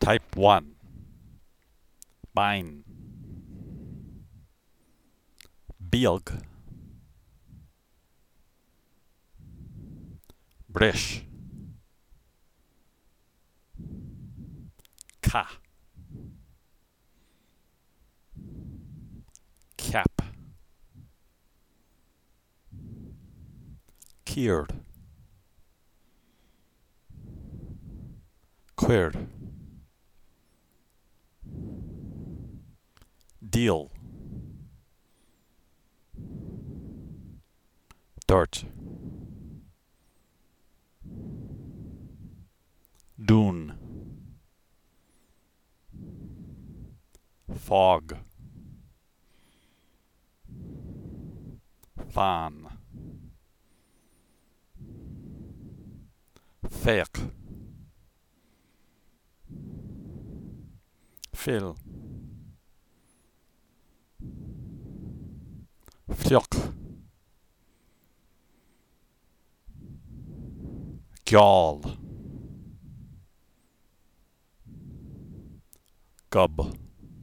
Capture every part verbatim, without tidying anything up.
Type one. Bein. Bilg. Brish. Ka. Cap. Keird. Queerd. Deal. Dirt. Dune. Fog. Fan. Fek. Fill. Fjok. Gjal. Gubb.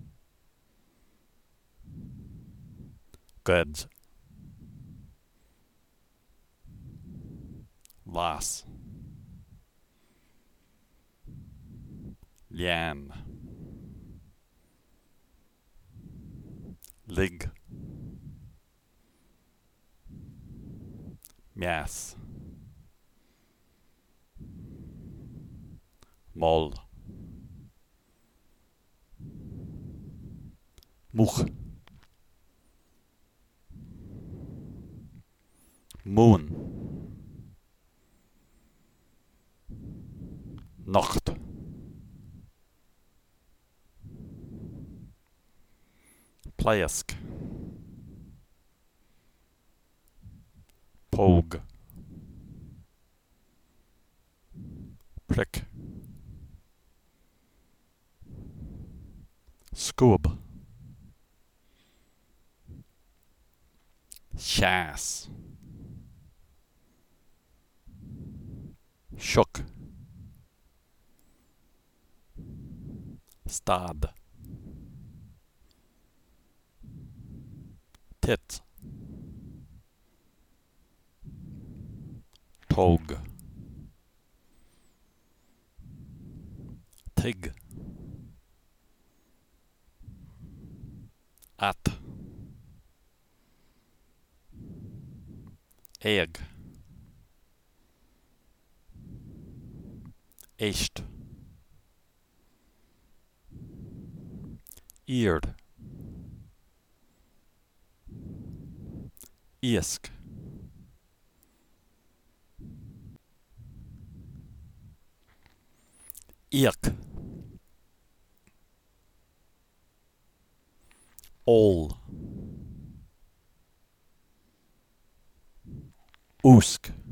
Goods. Lass. Ljan. Ligg. Mjäs. Moll. Moch. Moon. Nacht. Pleiesk. Pogue. Prick. Skoob. Chas. Shook. Stad. Tit. Tog. Tig. At. Eg. Echt. Eared. Isk. Eek. All. Usk.